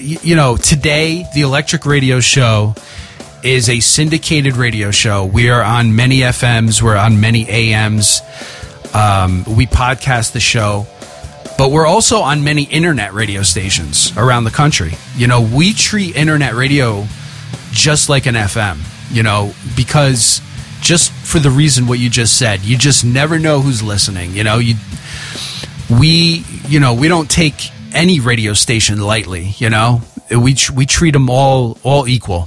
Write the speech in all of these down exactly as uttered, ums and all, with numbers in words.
y- you know, today, the Electric Radio Show is a syndicated radio show. We are on many F Ms. We're on many A Ms. Um, we podcast the show. But we're also on many internet radio stations around the country. You know, we treat internet radio just like an F M, you know, because just for the reason what you just said, you just never know who's listening. You know, you we, you know, we don't take any radio station lightly, you know. We we treat them all all equal.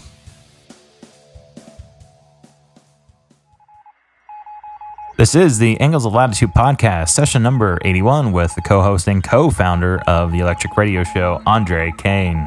This is the Angles of Latitude podcast, session number eighty-one, with the co-host and co-founder of the Electric Radio Show, Andre Kane.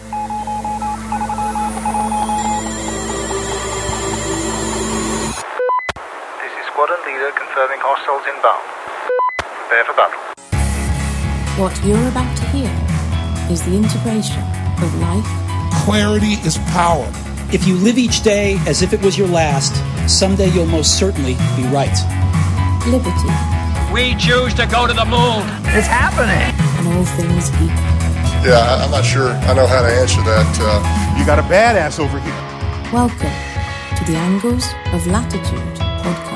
This is squadron leader confirming hostiles inbound. Prepare for battle. What you're about to hear is the integration of life. Clarity is power. If you live each day as if it was your last, someday you'll most certainly be right. Liberty. We choose to go to the moon. It's happening. And all things equal. Yeah, I'm not sure I know how to answer that. Uh... You got a badass over here. Welcome to the Angles of Latitude podcast.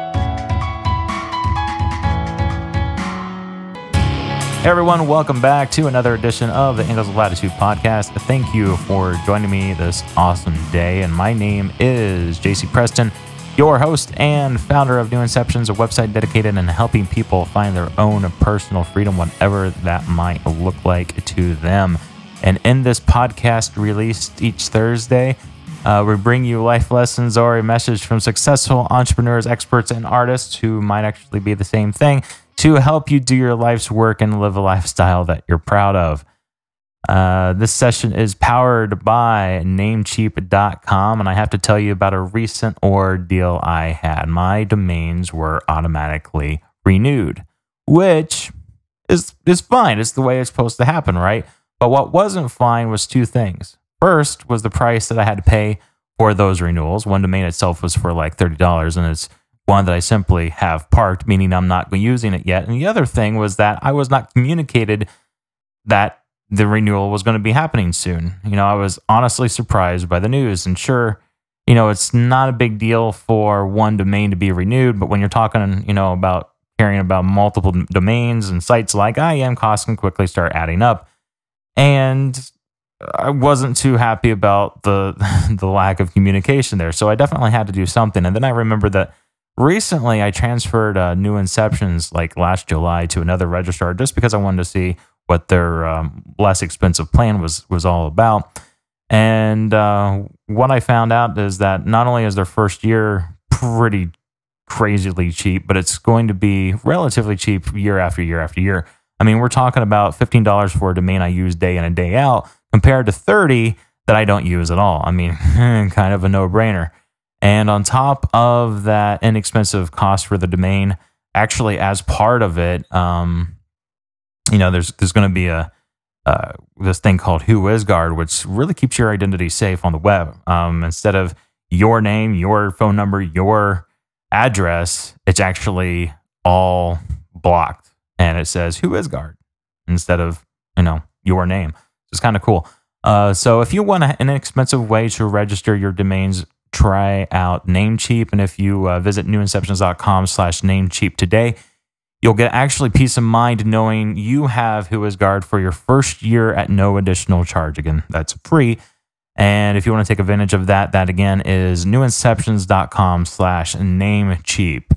Hey everyone, welcome back to another edition of the Angles of Latitude podcast. Thank you for joining me this awesome day. And my name is J C Preston, your host and founder of New Inceptions, a website dedicated in helping people find their own personal freedom, whatever that might look like to them. And in this podcast released each Thursday, uh, we bring you life lessons or a message from successful entrepreneurs, experts, and artists who might actually be the same thing, to help you do your life's work and live a lifestyle that you're proud of. Uh, this session is powered by Namecheap dot com, and I have to tell you about a recent ordeal I had. My domains were automatically renewed, which is, is fine. It's the way it's supposed to happen, right? But what wasn't fine was two things. First was the price that I had to pay for those renewals. One domain itself was for like thirty dollars, and it's one that I simply have parked, meaning I'm not using it yet. And the other thing was that I was not communicated that the renewal was going to be happening soon. You know, I was honestly surprised by the news. And sure, you know, it's not a big deal for one domain to be renewed, but when you're talking, you know, about caring about multiple domains and sites like I am, costs can quickly start adding up. And I wasn't too happy about the the lack of communication there. So I definitely had to do something. And then I remembered that recently, I transferred uh, New Inceptions like last July to another registrar just because I wanted to see what their um, less expensive plan was was all about. And uh, what I found out is that not only is their first year pretty crazily cheap, but it's going to be relatively cheap year after year after year. I mean, we're talking about fifteen dollars for a domain I use day in and day out compared to thirty dollars that I don't use at all. I mean, kind of a no-brainer. And on top of that inexpensive cost for the domain, actually as part of it, um, you know, there's there's going to be a uh, this thing called WhoisGuard, which really keeps your identity safe on the web. Um, instead of your name, your phone number, your address, it's actually all blocked, and it says WhoisGuard instead of, you know, your name. It's kind of cool. Uh, so if you want an inexpensive way to register your domains, try out Namecheap. And if you uh, visit newinceptions.com slash Namecheap today, you'll get actually peace of mind knowing you have WhoisGuard for your first year at no additional charge. Again, that's free. And if you want to take advantage of that, that again is newinceptions.com slash Namecheap.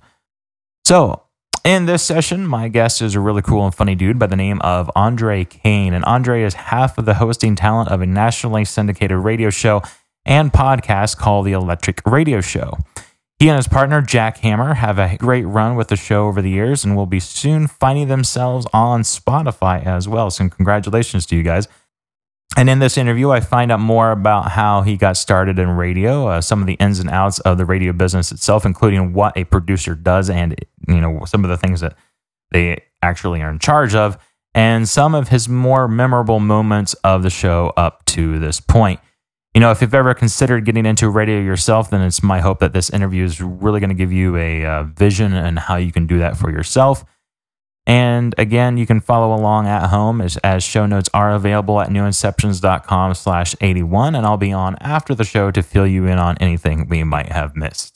So in this session, my guest is a really cool and funny dude by the name of Andre Kane. And Andre is half of the hosting talent of a nationally syndicated radio show and podcast called The Electric Radio Show. He and his partner, Jack Hammer, have a great run with the show over the years and will be soon finding themselves on Spotify as well. So congratulations to you guys. And in this interview, I find out more about how he got started in radio, uh, some of the ins and outs of the radio business itself, including what a producer does and, you know, some of the things that they actually are in charge of, and some of his more memorable moments of the show up to this point. You know, if you've ever considered getting into radio yourself, then it's my hope that this interview is really going to give you a uh, vision and how you can do that for yourself. And again, you can follow along at home as, as show notes are available at newinceptions.com slash 81. And I'll be on after the show to fill you in on anything we might have missed.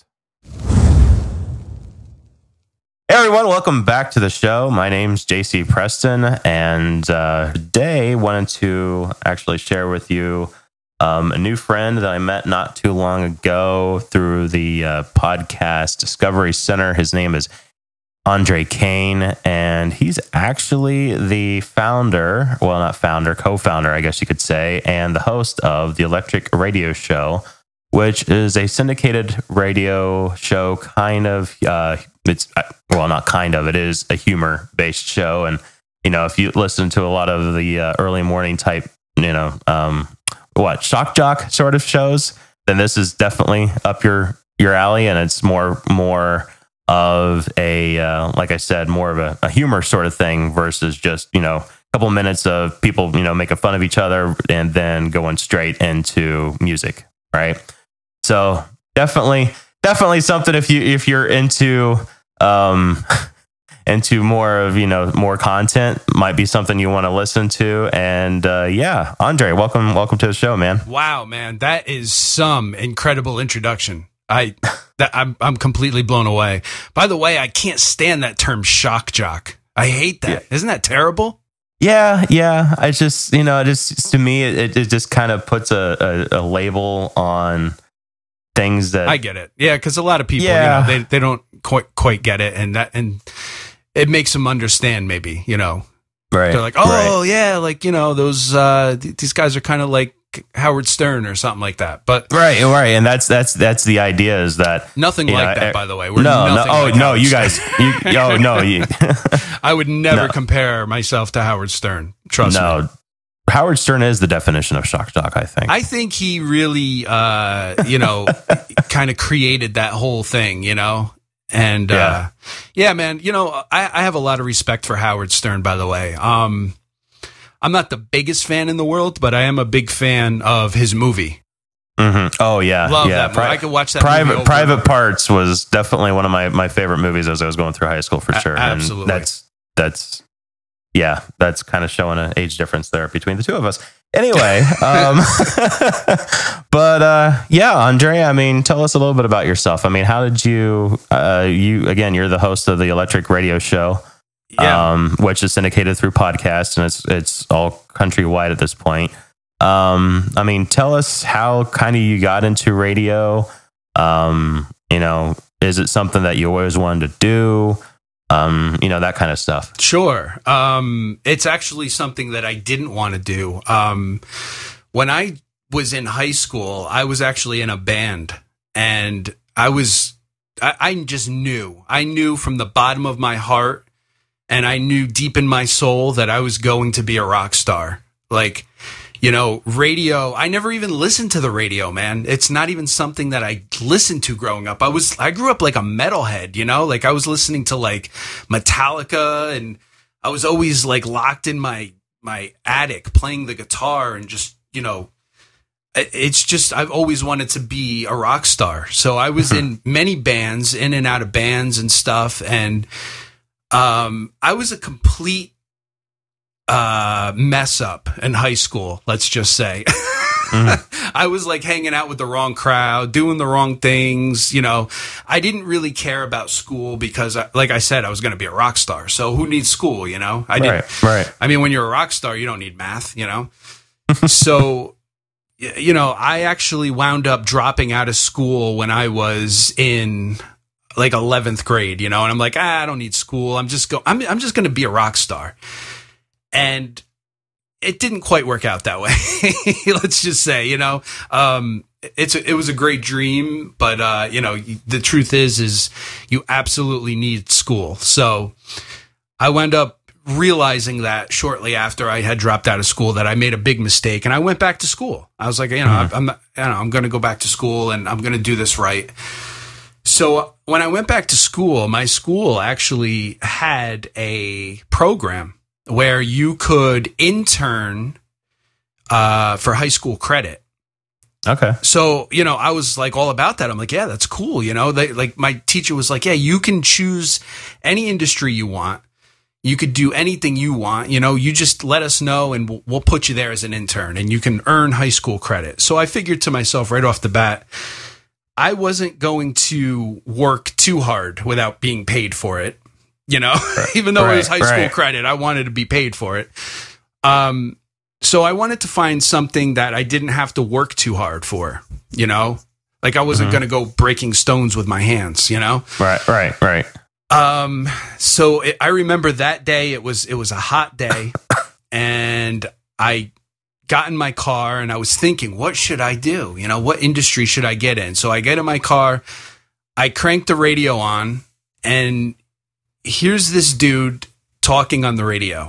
Hey everyone, welcome back to the show. My name's J C Preston, and uh, today wanted to actually share with you um, a new friend that I met not too long ago through the uh, podcast Discovery Center. His name is Andre Kane, and he's actually the founder, well, not founder, co-founder, I guess you could say, and the host of the Electric Radio Show, which is a syndicated radio show, kind of, uh, it's, well, not kind of, it is a humor-based show. And, you know, if you listen to a lot of the uh, early morning type, you know, um, what, shock jock sort of shows, then this is definitely up your, your alley. And it's more, more of a, uh, like I said, more of a, a humor sort of thing versus just, you know, a couple minutes of people, you know, making fun of each other and then going straight into music. Right. So definitely, definitely something if you, if you're into, um, into more of, you know, more content, might be something you want to listen to. And, uh, yeah, Andre, welcome, welcome to the show, man. Wow, man. That is some incredible introduction. I, that, I'm, I'm completely blown away. By the way, I can't stand that term shock jock. I hate that. Yeah. Isn't that terrible? Yeah, yeah. I just, you know, just to me, it, it just kind of puts a, a, a label on things that I get it. Yeah, because a lot of people, yeah. you know, they they don't quite quite get it, and that and it makes them understand. Maybe, you know, right? They're like, oh right. yeah, like, you know, those uh, th- these guys are kind of like Howard Stern or something like that. But right, right, and that's that's that's the idea is that nothing like know, that. Er, by the way, we're no, no, oh like no, Howard you guys, you, oh no, you. I would never no. compare myself to Howard Stern. Trust no. me. Howard Stern is the definition of shock jock, I think. I think he really, uh, you know, kind of created that whole thing, you know? And, yeah, uh, yeah man, you know, I, I have a lot of respect for Howard Stern, by the way. Um, I'm not the biggest fan in the world, but I am a big fan of his movie. Mm-hmm. Oh, yeah. Love yeah. that movie. Pri- I could watch that Private, movie over Private over. Parts was definitely one of my, my favorite movies as I was going through high school, for sure. A- absolutely. And that's, that's, yeah, that's kind of showing an age difference there between the two of us. Anyway, um, but uh, yeah, Andre, I mean, tell us a little bit about yourself. I mean, how did you, uh, you, again, you're the host of the Electric Radio Show, yeah. um, which is syndicated through podcasts, and it's, it's all countrywide at this point. Um, I mean, tell us how kind of you got into radio. Um, you know, is it something that you always wanted to do? Um, you know, that kind of stuff. Sure. Um, it's actually something that I didn't want to do. Um, when I was in high school, I was actually in a band, and I was, I, I just knew, I knew from the bottom of my heart, and I knew deep in my soul that I was going to be a rock star. Like, you know, radio, I never even listened to the radio, man. It's not even something that I listened to growing up. I was, I grew up like a metalhead, you know, like I was listening to like Metallica, and I was always like locked in my, my attic playing the guitar, and just, you know, it's just, I've always wanted to be a rock star. So I was in many bands, in and out of bands and stuff. And, um, I was a complete, uh mess up in high school, let's just say. mm. I was like hanging out with the wrong crowd, doing the wrong things, you know. I didn't really care about school because I, like I said, I was going to be a rock star, so who needs school, you know? I right, didn't right. I mean, when you're a rock star, you don't need math, you know. So, you know, I actually wound up dropping out of school when I was in like eleventh grade, you know, and I'm like, ah, I don't need school. I'm just go I'm I'm just going to be a rock star. And it didn't quite work out that way. Let's just say, you know, um, it's a, it was a great dream, but uh, you know, the truth is, is you absolutely need school. So I wound up realizing that shortly after I had dropped out of school that I made a big mistake, and I went back to school. I was like, you know, mm-hmm. I'm, not, you know, I'm going to go back to school, and I'm going to do this right. So when I went back to school, my school actually had a program where you could intern uh, for high school credit. Okay. So, you know, I was like all about that. I'm like, yeah, that's cool. You know, they, like my teacher was like, yeah, you can choose any industry you want. You could do anything you want. You know, you just let us know and we'll, we'll put you there as an intern and you can earn high school credit. So I figured to myself right off the bat, I wasn't going to work too hard without being paid for it. You know, right. Even though right. it was high right. school credit, I wanted to be paid for it. Um, so I wanted to find something that I didn't have to work too hard for, you know, like I wasn't mm-hmm. going to go breaking stones with my hands, you know? Right, right, right. Um, so it, I remember that day, it was, it was a hot day and I got in my car and I was thinking, what should I do? You know, what industry should I get in? So I get in my car, I cranked the radio on, and here's this dude talking on the radio.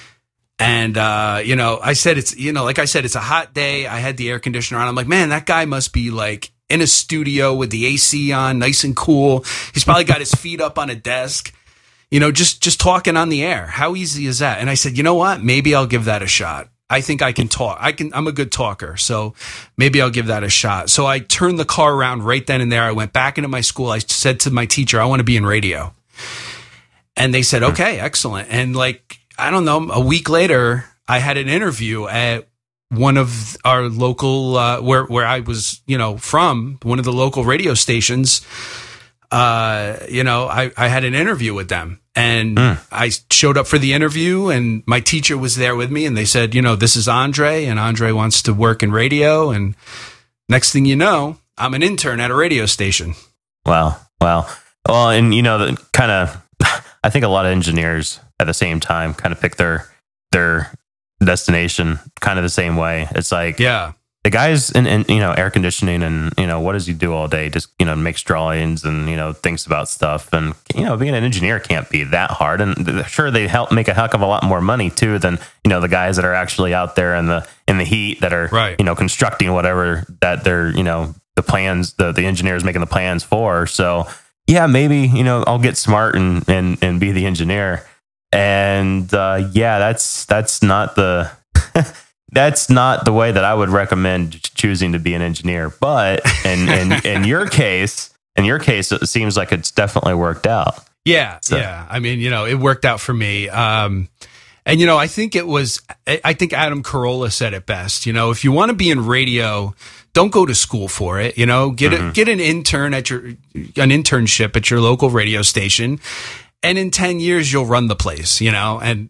And, uh, you know, I said, it's, you know, like I said, it's a hot day. I had the air conditioner on. I'm like, man, that guy must be like in a studio with the A C on, nice and cool. He's probably got his feet up on a desk, you know, just, just talking on the air. How easy is that? And I said, you know what? Maybe I'll give that a shot. I think I can talk. I can, I'm a good talker. So maybe I'll give that a shot. So I turned the car around right then and there. I went back into my school. I said to my teacher, I want to be in radio. And they said, okay, excellent. And like, I don't know, a week later, I had an interview at one of our local, uh, where, where I was, you know, from, one of the local radio stations. Uh, you know, I, I had an interview with them, and mm. I showed up for the interview, and my teacher was there with me, and they said, you know, this is Andre, and Andre wants to work in radio. And next thing you know, I'm an intern at a radio station. Wow. Wow. Well, and you know, the kind of, I think a lot of engineers at the same time kind of pick their their destination kind of the same way. It's like, yeah, the guy's in, in you know air conditioning, and you know what does he do all day? Just you know makes drawings and you know thinks about stuff. And you know being an engineer can't be that hard. And sure, they help make a heck of a lot more money too than you know the guys that are actually out there in the in the heat that are right. you know constructing whatever that they're you know the plans the the engineers making the plans for. So. Yeah, maybe, you know, I'll get smart and, and, and be the engineer. And uh, yeah, that's that's not the that's not the way that I would recommend choosing to be an engineer. But in in, in your case, in your case, it seems like it's definitely worked out. Yeah, so. yeah. I mean, you know, it worked out for me. Um, and you know, I think it was. I think Adam Carolla said it best. You know, if you want to be in radio, don't go to school for it. You know, get mm-hmm. a, get an intern at your an internship at your local radio station, and in ten years you'll run the place. You know, and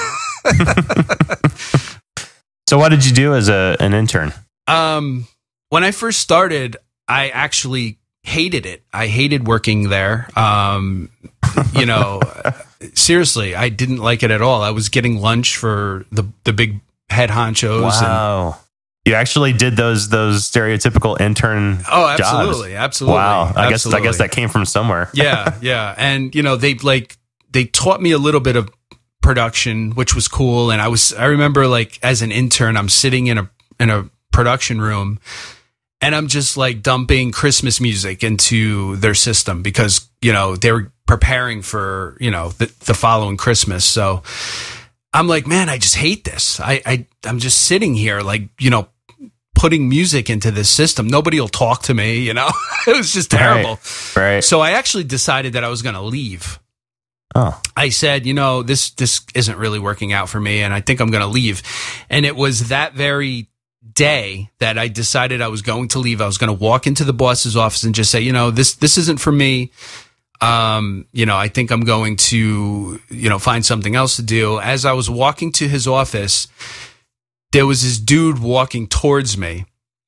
so what did you do as a an intern? Um, when I first started, I actually hated it. I hated working there. Um, you know, seriously, I didn't like it at all. I was getting lunch for the the big head honchos. Wow. And, you actually did those those stereotypical intern oh absolutely jobs. Absolutely. Wow. I absolutely. guess I guess that came from somewhere. yeah, yeah. And you know, they like they taught me a little bit of production, which was cool. And I was I remember like as an intern, I'm sitting in a in a production room and I'm just like dumping Christmas music into their system because, you know, they were preparing for, you know, the, the following Christmas. So I'm like, man, I just hate this. I, I, I'm just sitting here like, you know, putting music into this system. Nobody will talk to me, you know, it was just terrible. Right, right. So I actually decided that I was going to leave. Oh, I said, you know, this, this isn't really working out for me. And I think I'm going to leave. And it was that very day that I decided I was going to leave. I was going to walk into the boss's office and just say, you know, this, this isn't for me. Um, you know, I think I'm going to, you know, find something else to do. As I was walking to his office, there was this dude walking towards me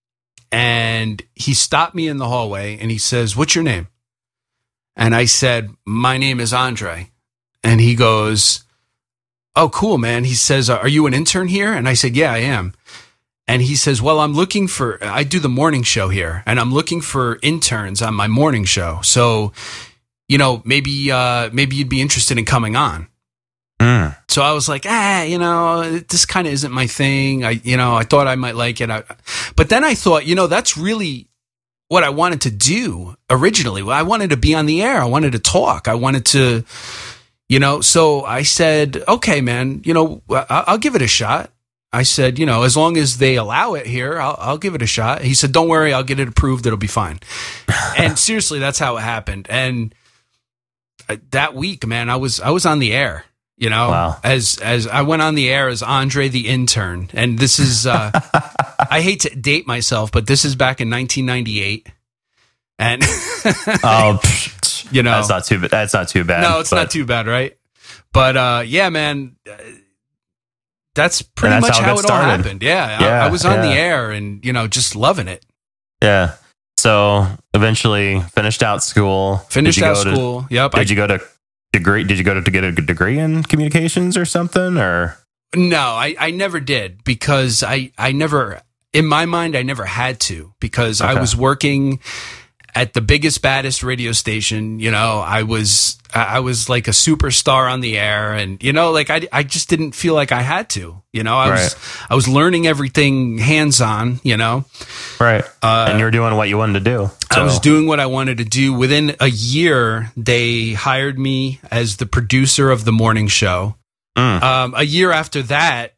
and he stopped me in the hallway and he says, "What's your name?" And I said, "My name is Andre." And he goes, "Oh, cool, man." He says, "Are you an intern here?" And I said, "Yeah, I am." And he says, "Well, I'm looking for, I do the morning show here and I'm looking for interns on my morning show. So, you know, maybe, uh, maybe you'd be interested in coming on." Mm. So I was like, ah, you know, this kind of isn't my thing. I, you know, I thought I might like it. I, but then I thought, you know, that's really what I wanted to do originally. I wanted to be on the air. I wanted to talk. I wanted to, you know, so I said, okay, man, you know, I'll, I'll give it a shot. I said, you know, as long as they allow it here, I'll, I'll give it a shot. He said, "Don't worry, I'll get it approved. It'll be fine." And seriously, that's how it happened. And that week, man, I was, I was on the air. You know, Wow. as as I went on the air as Andre the Intern, and this is uh, I hate to date myself, but this is back in nineteen ninety-eight, and oh, psh, you know, that's not too bad. That's not too bad. no, it's but- not too bad, right? But uh, yeah, man, uh, that's pretty And that's much how it how got it all started. happened. Yeah, Yeah, I, I was on the yeah. air, and you know, just loving it. Yeah. So eventually finished out school. Finished Did you out go to- school. Yep. Did I, you go to degree? Did you go to, to get a degree in communications or something? Or no, I, I never did because I, I never, in my mind, I never had to because I Okay. was working at the biggest, baddest radio station. You know, I was, I was like a superstar on the air, and you know, like I, I just didn't feel like I had to. You know, I was, Right. I was learning everything hands on. You know, right? Uh, and you were doing what you wanted to do. I was So- doing what I wanted to do. Within a year, they hired me as the producer of the morning show. Mm. Um, a year after that,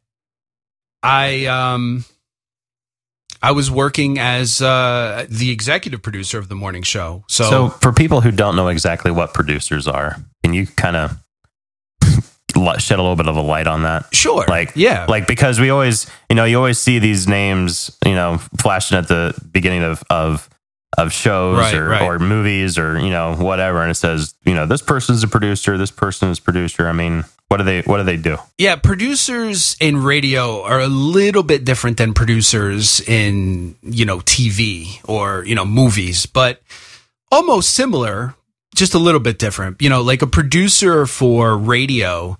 I um, I was working as uh, the executive producer of the morning show. So, So for people who don't know exactly what producers are, can you kind of shed a little bit of a light on that? sure, Like, yeah, like because we always, you know, you always see these names, you know, flashing at the beginning of of of shows Right, or, right. or movies or you know whatever, and it says, you know, this person's a producer, this person is a producer. I mean, what do they what do they do? yeah. Producers in radio are a little bit different than producers in you know T V or you know movies, but almost similar. Just a little bit different, you know, like a producer for radio.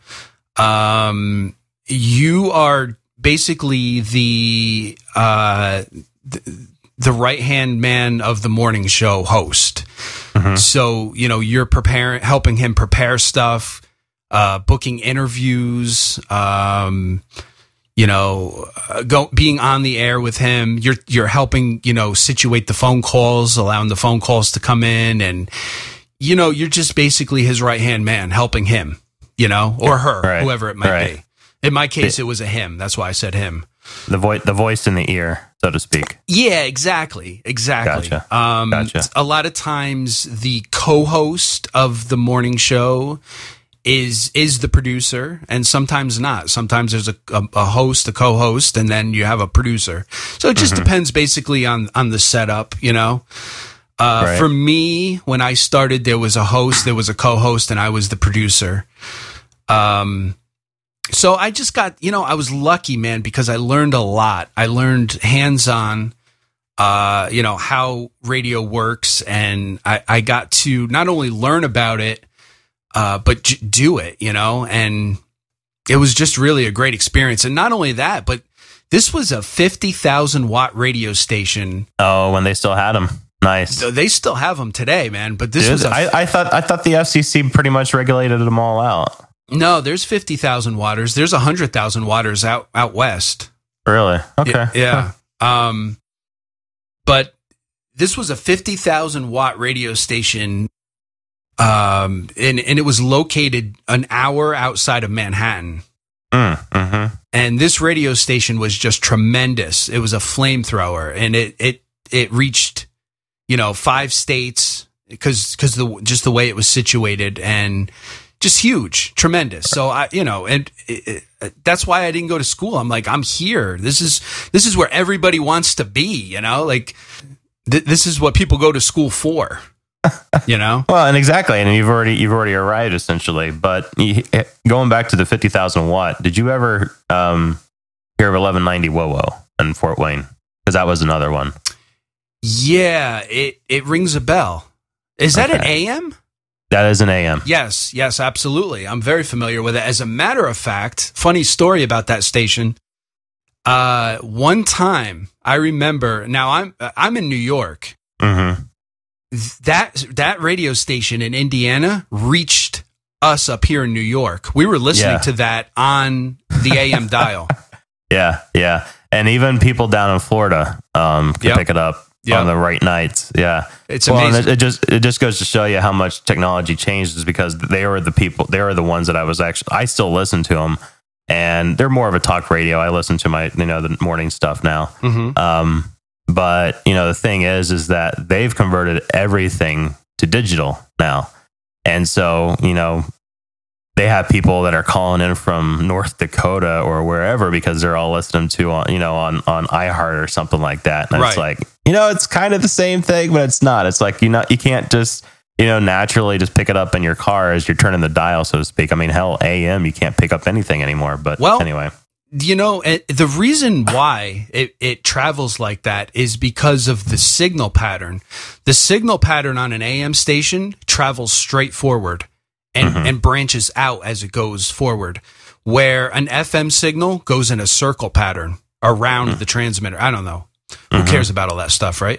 Um, you are basically the, uh, the, the right-hand man of the morning show host. Mm-hmm. So, you know, you're preparing, helping him prepare stuff, uh, booking interviews, um, you know, uh, go, being on the air with him. You're, you're helping, you know, situate the phone calls, allowing the phone calls to come in, and, you know, you're just basically his right-hand man helping him, you know, or her, Right. whoever it might Right. be. In my case, it was a him. That's why I said him. The voice, the voice in the ear, so to speak. Yeah, exactly. Exactly. Gotcha. Um, Gotcha. A lot of times the co-host of the morning show is is the producer, and sometimes not. Sometimes there's a, a, a host, a co-host, and then you have a producer. So it just Mm-hmm. depends basically on, on the setup, you know? Uh, Right. For me, when I started, there was a host, there was a co-host, and I was the producer. Um, so I just got, you know, I was lucky, man, because I learned a lot. I learned hands-on, uh, you know, how radio works, and I, I got to not only learn about it, uh, but j- do it, you know, and it was just really a great experience. And not only that, but this was a fifty thousand watt radio station. Oh, when they still had them. Nice. They still have them today, man. But this Dude, was a I, I thought I thought the F C C pretty much regulated them all out. no. There's fifty thousand watters. There's a hundred thousand watters out out west. Really? Okay. Yeah. yeah. Um, but this was a fifty thousand watt radio station. Um, and and it was located an hour outside of Manhattan. Mm, mm-hmm. And this radio station was just tremendous. It was a flamethrower, and it it it reached, you know, five states because because the just the way it was situated, and just huge, tremendous. So I, you know, and it, it, that's why I didn't go to school. I'm like, I'm here. This is this is where everybody wants to be. You know, like th- this is what people go to school for. You know. Well, and exactly, and you've already you've already arrived essentially. But you, going back to the fifty thousand watt, did you ever um, hear of eleven ninety W O W O in Fort Wayne? Because that was another one. Yeah, it it rings a bell. Is that an Okay. A M? That is an A M. Yes, yes, absolutely. I'm very familiar with it. As a matter of fact, funny story about that station. Uh, one time I remember. Now I'm I'm in New York. Mm-hmm. That that radio station in Indiana reached us up here in New York. We were listening Yeah. to that on the A M dial. Yeah, yeah, and even people down in Florida um, can Yep. pick it up Yep. on the right nights. Yeah, It's well, and amazing. it, it just it just goes to show you how much technology changed, is because they were the people, they were the ones that I was actually I still listen to them, and they're more of a talk radio. I listen to my you know the morning stuff now. Mhm. Um, but you know the thing is, is that they've converted everything to digital now, and so you know they have people that are calling in from North Dakota or wherever because they're all listening to on, you know, on, on iHeart or something like that. And Right. it's like, you know, it's kind of the same thing, but it's not. It's like, you know, you can't just, you know, naturally just pick it up in your car as you're turning the dial, so to speak. I mean, hell, A M, you can't pick up anything anymore. But Well, anyway. You know, it, the reason why it, it travels like that is because of the signal pattern. The signal pattern on an A M station travels straight forward and, Mhm. and branches out as it goes forward, where an F M signal goes in a circle pattern around Mm. the transmitter. I don't know. Who Mhm. cares about all that stuff, right?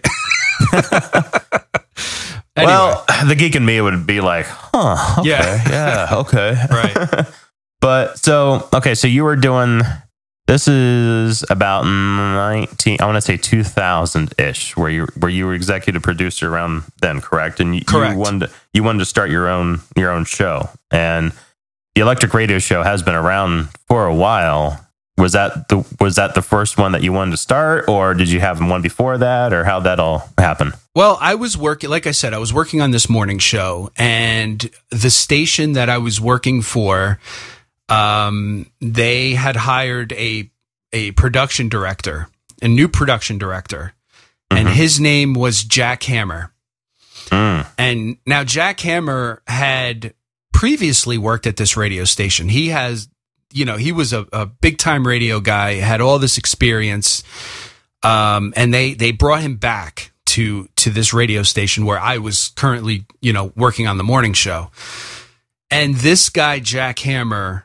Anyway. Well, the geek in me would be like, huh, okay, Yeah. yeah, okay. Right. But so, okay, so you were doing, this is about nineteen, I want to say two thousand ish, where you where you were executive producer around then, correct? And you, Correct. you wanted to, you wanted to start your own your own show, and the Electric Radio Show has been around for a while. Was that the was that the first one that you wanted to start, or did you have one before that, or how'd that all happen? Well, I was working, like I said, I was working on this morning show, and the station that I was working for, um, they had hired a a production director, a new production director, and Mhm. his name was Jack Hammer. Mm. And now Jack Hammer had previously worked at this radio station. He has, you know, he was a, a big time radio guy, had all this experience, um, and they they brought him back to to this radio station where I was currently, you know, working on the morning show. And this guy, Jack Hammer,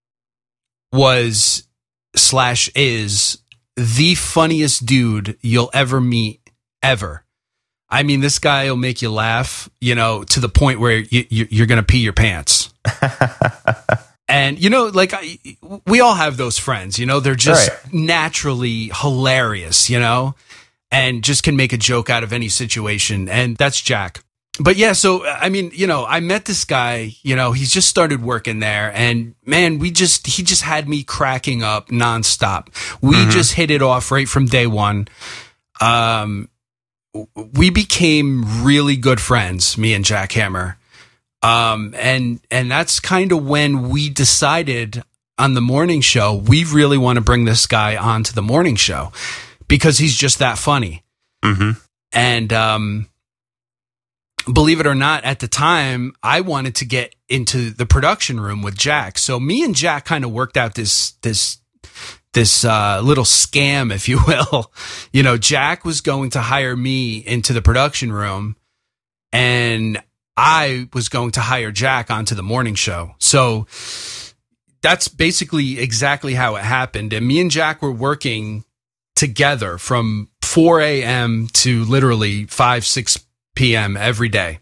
was slash is the funniest dude you'll ever meet ever. I mean, this guy will make you laugh, you know, to the point where you, you, you're going to pee your pants. And, you know, like, I, we all have those friends, you know, they're just Right. naturally hilarious, you know, and just can make a joke out of any situation. And that's Jack. But yeah, so, I mean, you know, I met this guy, you know, he's just started working there, and man, we just, he just had me cracking up nonstop. We Mhm. just hit it off right from day one. Um, we became really good friends, me and Jack Hammer. Um, and, and that's kind of when we decided on the morning show, we really want to bring this guy onto the morning show because he's just that funny. Mm-hmm. And, um, believe it or not, at the time, I wanted to get into the production room with Jack. So me and Jack kind of worked out this, this, this, uh, little scam, if you will. You know, Jack was going to hire me into the production room, and I was going to hire Jack onto the morning show. So that's basically exactly how it happened. And me and Jack were working together from four a.m. to literally five, six p.m. every day.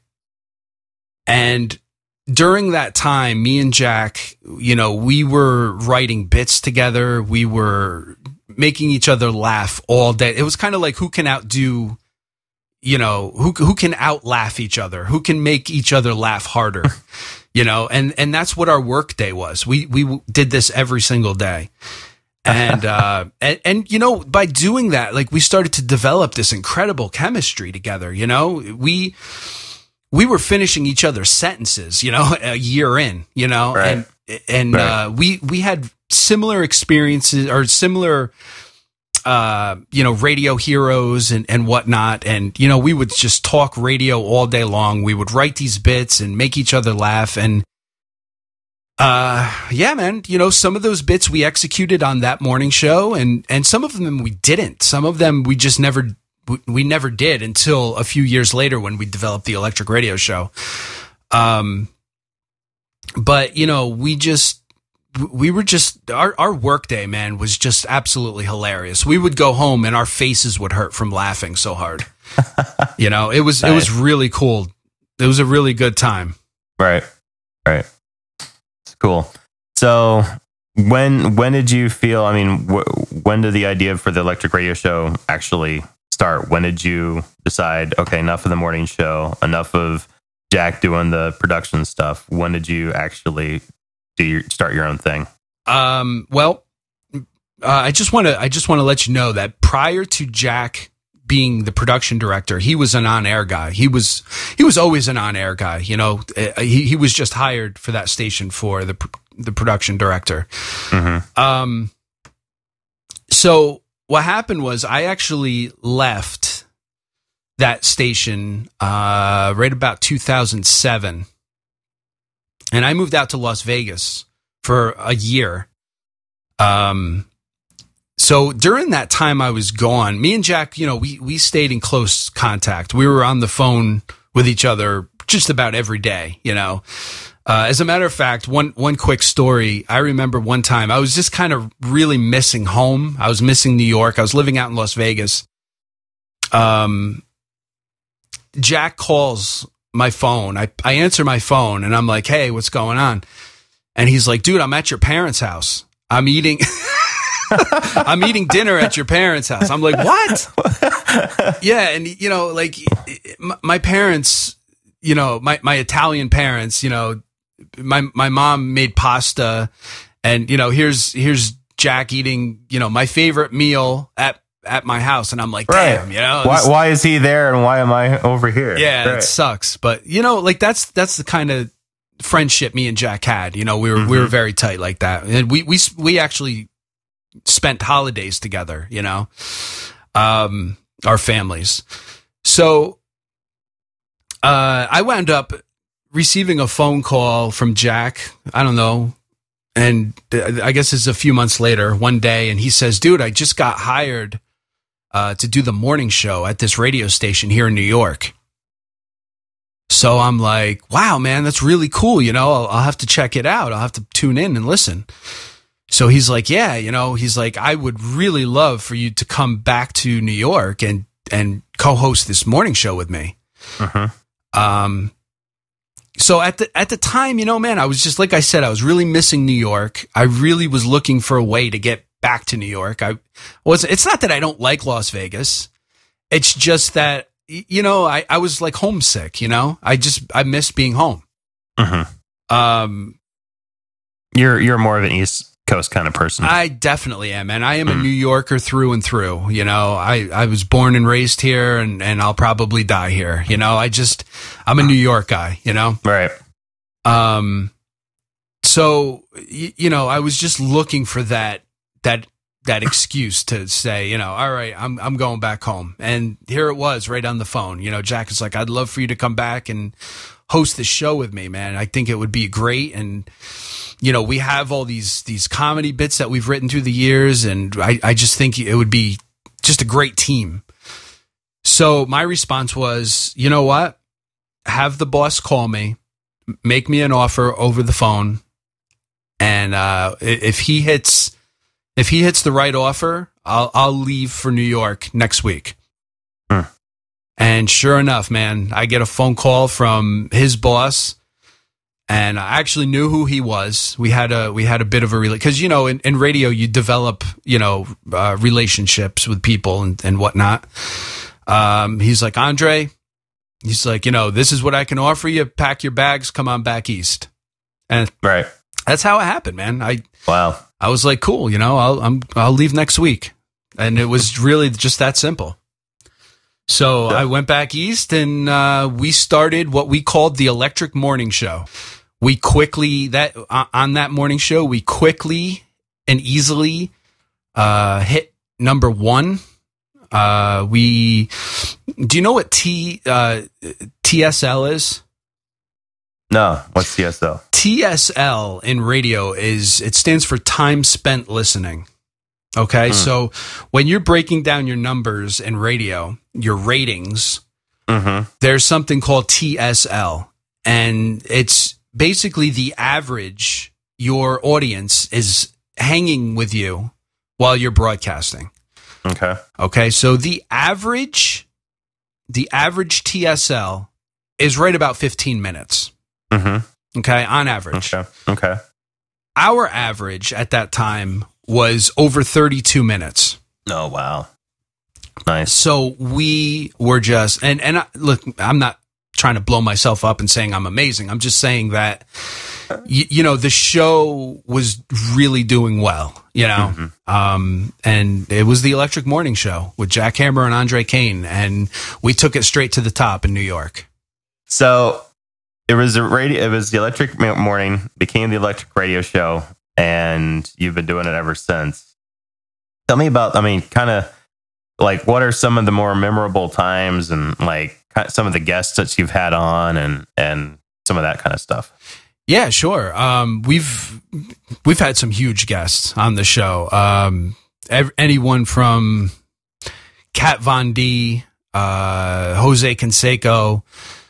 And during that time, me and Jack, you know, we were writing bits together. We were making each other laugh all day. It was kind of like who can outdo, you know, who who can out laugh each other, who can make each other laugh harder, you know, and and that's what our work day was. We we did this every single day. And, uh, and, and, you know, by doing that, like, we started to develop this incredible chemistry together. You know, we, we were finishing each other's sentences, you know, a year in, you know, Right. and, and, Right. uh, we, we had similar experiences or similar, uh, you know, radio heroes and, and whatnot. And, you know, we would just talk radio all day long. We would write these bits and make each other laugh. And, Uh, yeah, man, you know, some of those bits we executed on that morning show, and, and some of them we didn't. Some of them we just never, we, we never did until a few years later when we developed the Electric Radio Show. Um, but, you know, we just, we were just, our, our work day, man, was just absolutely hilarious. We would go home and our faces would hurt from laughing so hard. You know, it was, it was really cool. It was a really good time. Right. Right. Cool. So when when did you feel, I mean, wh- when did the idea for the Electric Radio Show actually start? When did you decide, okay, enough of the morning show, enough of Jack doing the production stuff? When did you actually do your, start your own thing? Um, well, uh, I just want to I just want to let you know that prior to Jack being the production director, he was an on-air guy. He was he was always an on-air guy. You know, he he was just hired for that station for the the production director. Mm-hmm. Um. So what happened was I actually left that station uh, right about two thousand seven, and I moved out to Las Vegas for a year. Um. So during that time I was gone, me and Jack, you know, we, we stayed in close contact. We were on the phone with each other just about every day, you know. Uh, as a matter of fact, one, one quick story. I remember one time I was just kind of really missing home. I was missing New York. I was living out in Las Vegas. Um, Jack calls my phone. I, I answer my phone and I'm like, hey, what's going on? And he's like, dude, I'm at your parents' house. I'm eating... I'm eating dinner at your parents' house. I'm like, what? Yeah. And, you know, like my parents, you know, my, my Italian parents, you know, my, my mom made pasta and, you know, here's, here's Jack eating, you know, my favorite meal at, at my house. And I'm like, damn, right. you know, why, why is he there and why am I over here? Yeah, right. It sucks. But, you know, like that's, that's the kind of friendship me and Jack had, you know, we were, mm-hmm. we were very tight like that. And we, we, we actually spent holidays together, you know, um, our families. So, uh, I wound up receiving a phone call from Jack. I don't know. And I guess it's a few months later, one day. And he says, dude, I just got hired, uh, to do the morning show at this radio station here in New York. So I'm like, wow, man, that's really cool. You know, I'll, I'll have to check it out. I'll have to tune in and listen. So he's like, yeah, you know, he's like, I would really love for you to come back to New York and, and co-host this morning show with me. Uh-huh. Um, so at the, at the time, you know, man, I was just, like I said, I was really missing New York. I really was looking for a way to get back to New York. I was, it's not that I don't like Las Vegas. It's just that, you know, I, I was like homesick, you know, I just, I missed being home. Uh-huh. Um, you're, you're more of an East Coast kind of person. I definitely am, and I am a New Yorker through and through. You know, I, I was born and raised here, and, and I'll probably die here. You know, I just, I'm a New York guy, you know? Right. Um, so, y- you know, I was just looking for that, that, that excuse to say, you know, all right, I'm, I'm going back home. And here it was right on the phone. You know, Jack is like, I'd love for you to come back and host this show with me, man. I think it would be great. And, you know, we have all these these comedy bits that we've written through the years, and I, I just think it would be just a great team. So my response was, you know what? Have the boss call me, make me an offer over the phone, and uh, if he hits if he hits the right offer, I'll I'll leave for New York next week. Hmm. And sure enough, man, I get a phone call from his boss. And I actually knew who he was. We had a we had a bit of a relation because you know in, in radio you develop you know uh, relationships with people and, and whatnot. Um, he's like, Andre, he's like, you know, this is what I can offer you. Pack your bags, come on back east. And right, that's how it happened, man. I wow. I was like, cool, you know, I'll I'm I'll leave next week, and it was really just that simple. So yeah. I went back east, and uh, we started what we called the Electric Morning Show. We quickly that uh, on that morning show, we quickly and easily uh, hit number one. Uh, we do you know what T uh, T S L is? No, what's T S L? T S L in radio is it stands for time spent listening. Okay, hmm. So when you're breaking down your numbers in radio, your ratings, mm-hmm. there's something called T S L, and it's basically the average your audience is hanging with you while you're broadcasting. Okay. Okay. So the average, the average T S L is right about fifteen minutes. Mm-hmm. Okay. On average. Okay. Okay. Our average at that time was over thirty-two minutes. Oh, wow. Nice. So we were just, and, and I, look, I'm not trying to blow myself up and saying I'm amazing. I'm just saying that, you, you know, the show was really doing well, you know, mm-hmm. um, and it was the Electric Morning Show with Jack Hammer and Andre Kane, and we took it straight to the top in New York. So it was a radio. It was the Electric Morning, became the Electric Radio Show, and you've been doing it ever since. Tell me about, I mean, kind of like, what are some of the more memorable times, and like some of the guests that you've had on, and and some of that kind of stuff? Yeah, sure. Um, we've we've had some huge guests on the show. Um, ev- anyone from Kat Von D, uh, Jose Canseco.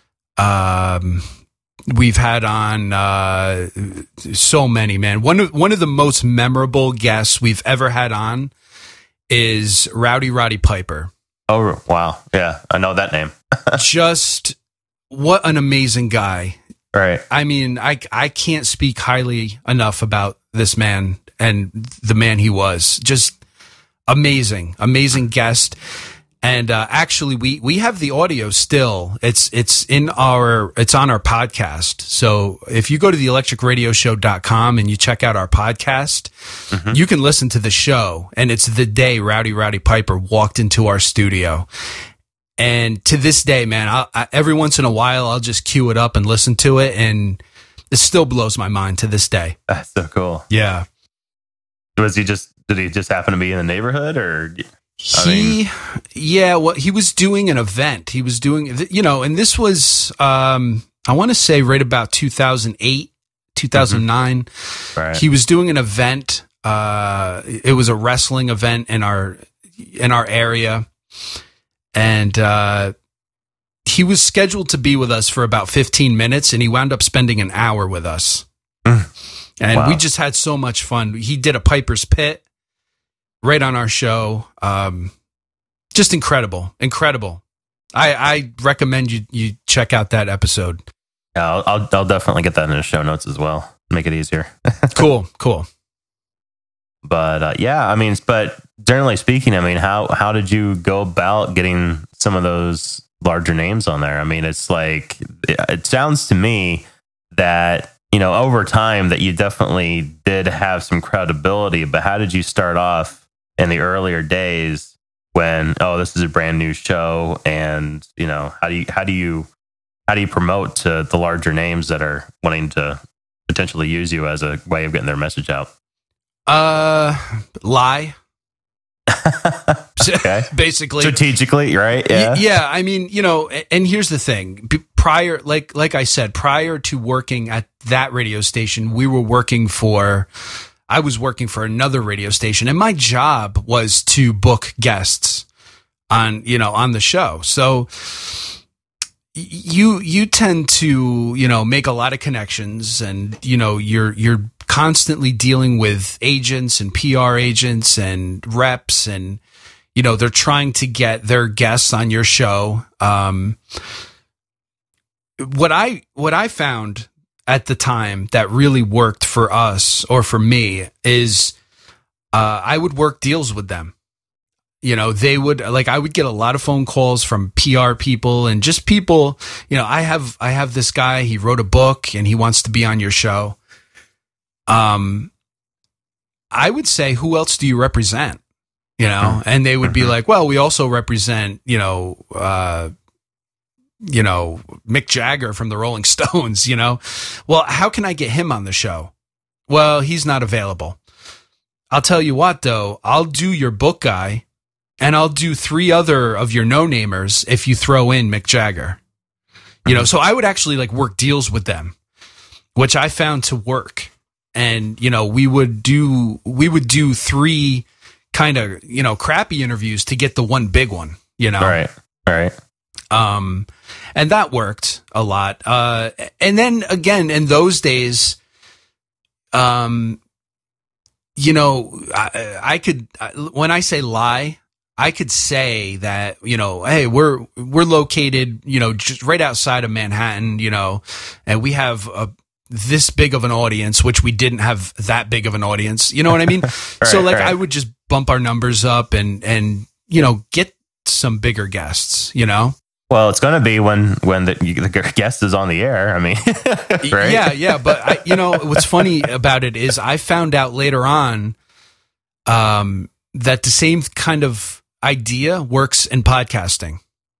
Um, we've had on uh, so many, man. One of one of the most memorable guests we've ever had on is Rowdy Roddy Piper. Oh, wow. Yeah, I know that name. Just what an amazing guy. Right. I mean, I, I can't speak highly enough about this man and the man he was. Just amazing, amazing guest. And uh, actually, we, we have the audio still. It's it's in our it's on our podcast. So if you go to the electric radio show dot com and you check out our podcast, mm-hmm. you can listen to the show. And it's the day Rowdy Roddy Piper walked into our studio. And to this day, man, I, I, every once in a while, I'll just cue it up and listen to it, and it still blows my mind to this day. That's so cool. Yeah. Was he just? Did he just happen to be in the neighborhood, or? I he, mean, yeah, well, he was doing an event. He was doing, you know, and this was, um, I want to say right about two thousand eight, two thousand nine. Mm-hmm. Right. He was doing an event. Uh, it was a wrestling event in our, in our area. And, uh, he was scheduled to be with us for about fifteen minutes, and he wound up spending an hour with us. And wow. we just had so much fun. He did a Piper's Pit right on our show. Um, just incredible, incredible. I, I recommend you you check out that episode. Yeah, I'll, I'll I'll definitely get that in the show notes as well. Make it easier. Cool, cool. But uh, yeah, I mean, but generally speaking, I mean, how how did you go about getting some of those larger names on there? I mean, it's like it, it sounds to me that, you know, over time that you definitely did have some credibility. But how did you start off in the earlier days when, oh, this is a brand new show, and, you know, how do you how do you how do you promote to the larger names that are wanting to potentially use you as a way of getting their message out? Uh, lie. Okay. Basically, strategically, right? Yeah, y- yeah. I mean, you know, and here's the thing: B- prior, like like I said, prior to working at that radio station, we were working for. I was working for another radio station, and my job was to book guests on, you know, on the show. So you, you tend to, you know, make a lot of connections, and, you know, you're, you're constantly dealing with agents and P R agents and reps, and, you know, they're trying to get their guests on your show. Um, what I, what I found at the time that really worked for us, or for me, is uh, I would work deals with them. You know, they would, like, I would get a lot of phone calls from P R people and just people, you know, I have, I have this guy, he wrote a book and he wants to be on your show. Um, I would say, who else do you represent? You know, and they would be like, well, we also represent, you know, uh, you know, Mick Jagger from the Rolling Stones, you know. Well, how can I get him on the show? Well, he's not available. I'll tell you what, though, I'll do your book guy, and I'll do three other of your no-namers if you throw in Mick Jagger. You know, so I would actually like work deals with them, which I found to work. And, you know, we would do, we would do three kind of, you know, crappy interviews to get the one big one, you know? All right. All right. Um, and that worked a lot. Uh, and then again, in those days, um, you know, I, I could, when I say lie, I could say that, you know, hey, we're, we're located, you know, just right outside of Manhattan, you know, and we have a, this big of an audience, which we didn't have that big of an audience. You know what I mean? right, so like, right. I would just bump our numbers up and, and, you know, get some bigger guests, you know? Well, it's going to be when when the, the guest is on the air. I mean, right? Yeah, yeah. But I, you know, what's funny about it is I found out later on um, that the same kind of idea works in podcasting.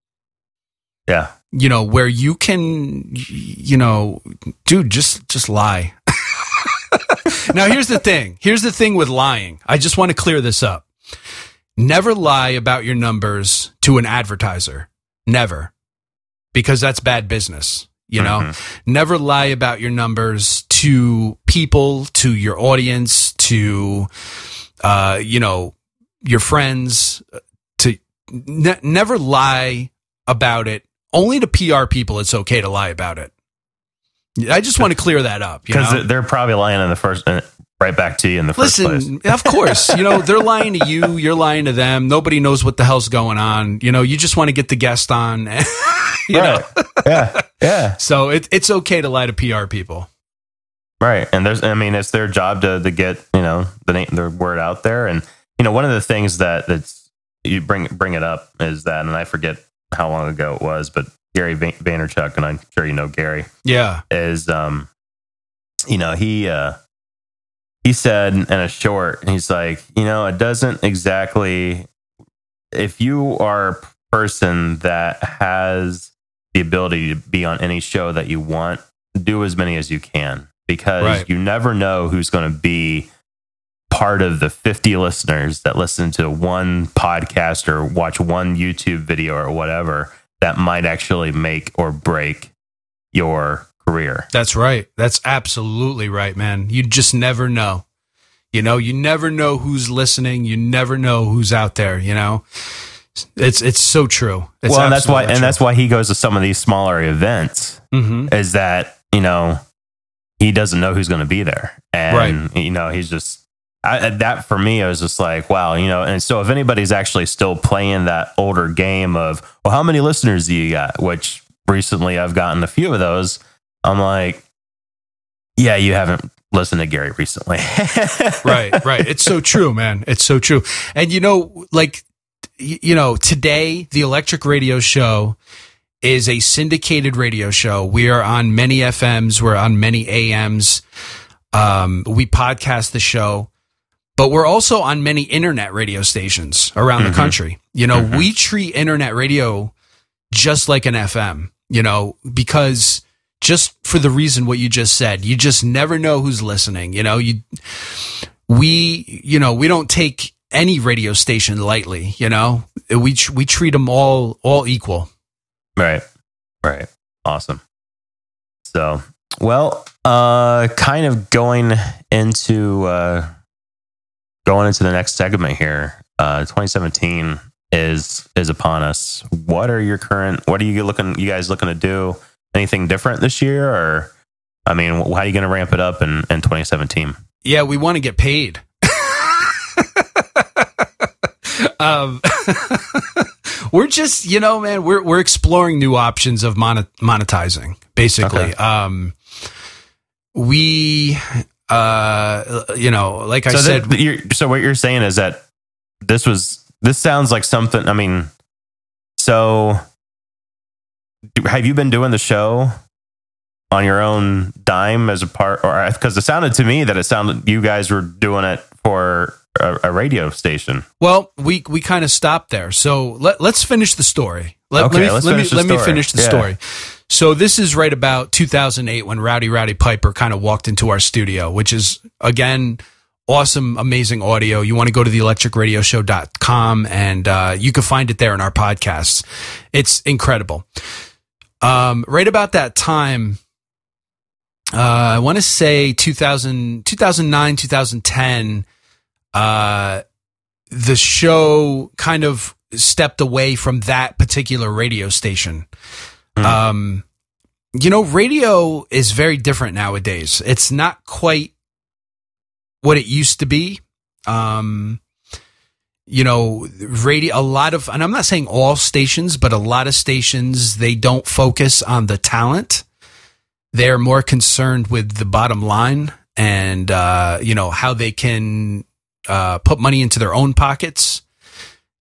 Yeah. You know, where you can, you know, dude, just just lie. Now, here's the thing. Here's the thing with lying. I just want to clear this up. Never lie about your numbers to an advertiser. Never. Because that's bad business. You know, mm-hmm. Never lie about your numbers to people, to your audience, to, uh, you know, your friends. To ne- never lie about it. Only to P R people, it's okay to lie about it. I just want to clear that up. Because they're probably lying in the first, right back to you in the first Listen, place. Of course, you know, they're lying to you. You're lying to them. Nobody knows what the hell's going on. You know, you just want to get the guest on. You right. know? Yeah. Yeah. So it, it's okay to lie to P R people. Right. And there's, I mean, it's their job to, to get, you know, the name, the word out there. And, you know, one of the things that that's, you bring, bring it up is that, and I forget how long ago it was, but Gary Vaynerchuk, and I'm sure you know Gary. Yeah. Is, um, you know, he, uh, he said in a short, he's like, you know, it doesn't exactly, if you are a person that has the ability to be on any show that you want, do as many as you can, because right. you never know who's going to be part of the fifty listeners that listen to one podcast or watch one YouTube video or whatever that might actually make or break your career. That's right. That's absolutely right, man. You just never know. You know, you never know who's listening. You never know who's out there, you know? It's it's so true. It's well, and that's why true. and that's why he goes to some of these smaller events. Mm-hmm. Is that, you know, he doesn't know who's going to be there. And right. you know, he's just I, that for me, I was just like, wow, you know, and so if anybody's actually still playing that older game of, well, how many listeners do you got? Which recently I've gotten a few of those. I'm like, yeah, you haven't listened to Gary recently. Right, right. It's so true, man. It's so true. And, you know, like, you know, today, the Electric Radio Show is a syndicated radio show. We are on many F Ms. We're on many A Ms. Um, we podcast the show. But we're also on many internet radio stations around mm-hmm. the country. You know, mm-hmm. we treat internet radio just like an F M, you know, because just for the reason what you just said, you just never know who's listening. You know, you, we, you know, we don't take any radio station lightly, you know, we, we treat them all, all equal. Right. Right. Awesome. So, well, uh, kind of going into, uh, Going into the next segment here, uh, twenty seventeen is is upon us. What are your current? What are you looking? You guys looking to do anything different this year, or I mean, how are you going to ramp it up in, in twenty seventeen? Yeah, we want to get paid. um, we're just, you know, man, we're we're exploring new options of monet, monetizing. Basically, okay. um, we. Uh, you know, like I so said, that, you're, so what you're saying is that this was, this sounds like something, I mean, so have you been doing the show on your own dime as a part, or because it sounded to me that it sounded you guys were doing it for a, a radio station? Well, we, we kind of stopped there. So let, let's finish the story. Let, okay, let me, let's let finish me, the let story. me finish the yeah. story. So this is right about two thousand eight when Rowdy Rowdy Piper kind of walked into our studio, which is, again, awesome, amazing audio. You want to go to the electric radio show dot com and uh, you can find it there in our podcasts. It's incredible. Um, right about that time, uh, I want to say two thousand, two thousand nine, two thousand ten, uh, the show kind of stepped away from that particular radio station. Mm. Um, you know, radio is very different nowadays. It's not quite what it used to be. Um, you know, radio, a lot of, and I'm not saying all stations, but a lot of stations, they don't focus on the talent. They're more concerned with the bottom line and, uh, you know, how they can, uh, put money into their own pockets.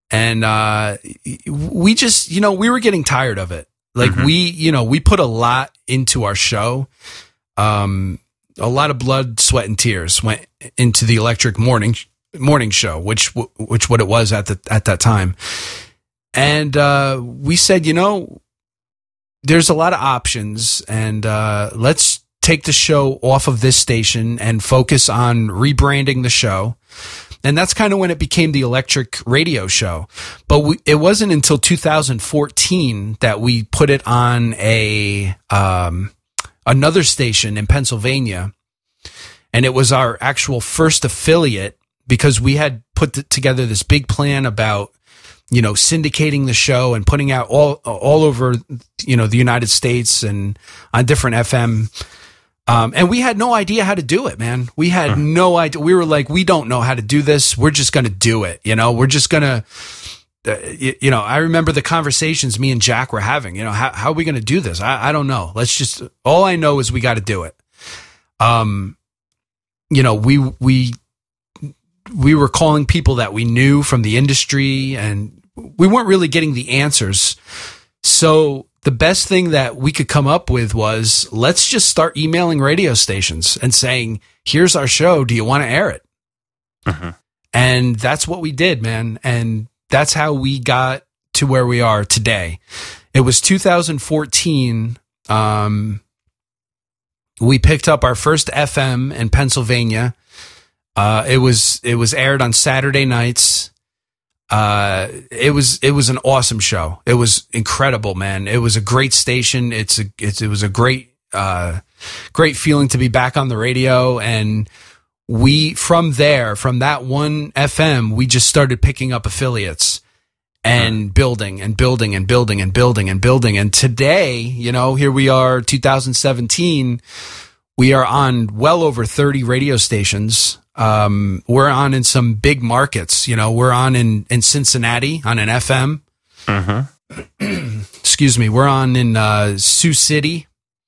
And uh, we just, you know, we were getting tired of it. Like Mm-hmm. we, you know, we put a lot into our show. Um, a lot of blood, sweat, and tears went into the Electric Morning morning show, which which what it was at the at that time. And uh, we said, you know, there's a lot of options, and uh, let's take the show off of this station and focus on rebranding the show. And that's kind of when it became the Electric Radio Show. But we, it wasn't until two thousand fourteen that we put it on a um, another station in Pennsylvania, and it was our actual first affiliate, because we had put th- together this big plan about, you know, syndicating the show and putting out all all over, you know, the United States and on different F M. Um, and we had no idea how to do it, man. We had Hmm. no idea. We were like, we don't know how to do this. We're just going to do it. You know, we're just going to, uh, you, you know, I remember the conversations me and Jack were having, you know, how, how are we going to do this? I, I don't know. Let's just, all I know is we got to do it. Um, you know, we, we, we were calling people that we knew from the industry, and we weren't really getting the answers. So the best thing that we could come up with was, let's just start emailing radio stations and saying, here's our show. Do you want to air it? Mm-hmm. And that's what we did, man. And that's how we got to where we are today. It was two thousand fourteen. Um, we picked up our first F M in Pennsylvania. Uh, it was, it was aired on Saturday nights. Uh, it was, it was an awesome show. It was incredible, man. It was a great station. It's a, it's, it was a great, uh, great feeling to be back on the radio. And we, from there, from that one F M, we just started picking up affiliates and building and building and building and building and building. And today, you know, here we are, two thousand seventeen, we are on well over thirty radio stations. Um, we're on in some big markets. You know, we're on in, in Cincinnati on an F M. Mm-hmm. Excuse me. We're on in uh, Sioux City.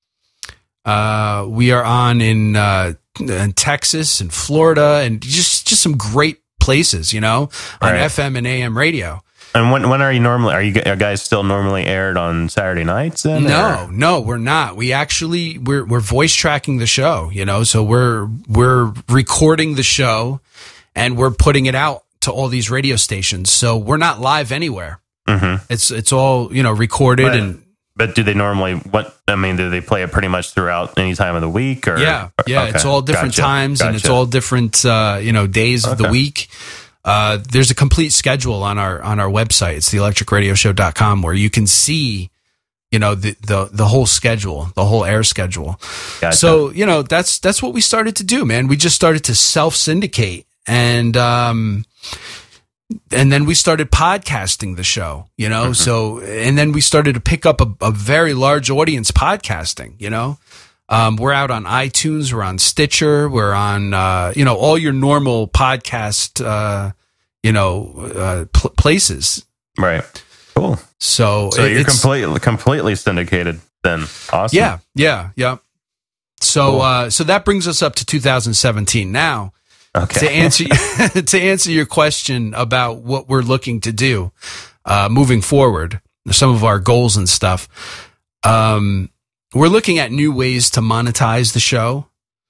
Uh, we are on in, uh, in Texas and Florida, and just just some great places. You know, on Right. F M and A M radio. And when when are you normally? Are you are guys still normally aired on Saturday nights? Then, No, or? no, we're not. We actually we're we're voice tracking the show, you know. So we're we're recording the show and we're putting it out to all these radio stations. So we're not live anywhere. Mm-hmm. It's it's all, you know, recorded. But, and but do they normally? What I mean, do they play it pretty much throughout any time of the week? Or yeah, yeah, okay. it's all different Gotcha. times and it's Gotcha. all different uh, you know, days of the Okay. week. Uh, there's a complete schedule on our on our website. It's the electric radio show dot com, where you can see, you know, the, the, the whole schedule, the whole air schedule. Gotcha. So, you know, that's, that's what we started to do, man. We just started to self syndicate, and, um, and then we started podcasting the show, you know, Mm-hmm. so, and then we started to pick up a, a very large audience podcasting, you know. Um, we're out on iTunes, we're on Stitcher, we're on, uh, you know, all your normal podcast, uh, you know, uh, pl- places. Right. Cool. So, So it- you're it's- completely completely syndicated then. Awesome. Yeah, yeah, yeah. So, Cool. uh, so that brings us up to two thousand seventeen. Now, Okay. to answer to answer your question about what we're looking to do uh, moving forward, some of our goals and stuff. Um, we're looking at new ways to monetize the show.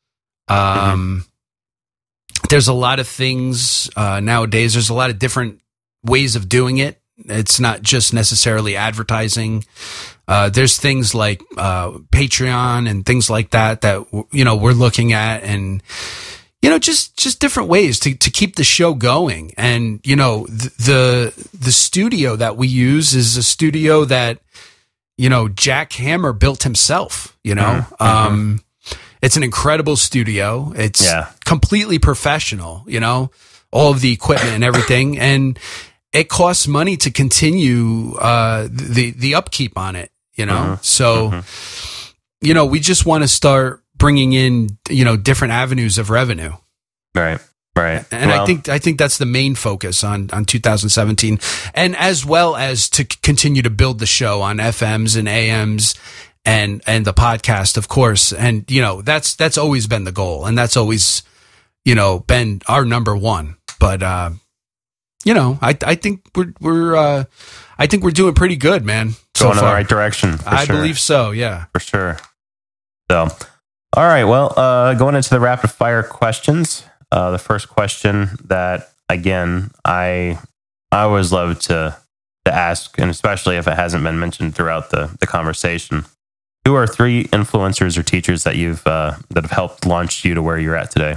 Um, there's a lot of things uh, nowadays. There's a lot of different ways of doing it. It's not just necessarily advertising. Uh, there's things like uh, Patreon and things like that that, you know, we're looking at, and, you know, just just different ways to, to keep the show going. And, you know, the, the the studio that we use is a studio that, you know, Jack Hammer built himself. You know, Mm-hmm. um, it's an incredible studio. It's Yeah. completely professional. You know, all of the equipment and everything, and it costs money to continue uh, the the upkeep on it. You know, Mm-hmm. so Mm-hmm. you know, we just want to start bringing in, you know, different avenues of revenue. Right. Right. And Well, I think I think that's the main focus on on two thousand seventeen, and as well as to c- continue to build the show on F Ms and A Ms and and the podcast, of course. And you know, that's that's always been the goal, and that's always, you know, been our number one. But uh, you know, I I think we're we're uh, I think we're doing pretty good, man. So Going in far. the right direction. For I sure. believe so. Yeah, For sure. So, all right. Well, uh, going into the rapid fire questions. Uh, the first question that, again, I I always love to to ask, and especially if it hasn't been mentioned throughout the the conversation. Who are three influencers or teachers that you've uh, that have helped launch you to where you're at today?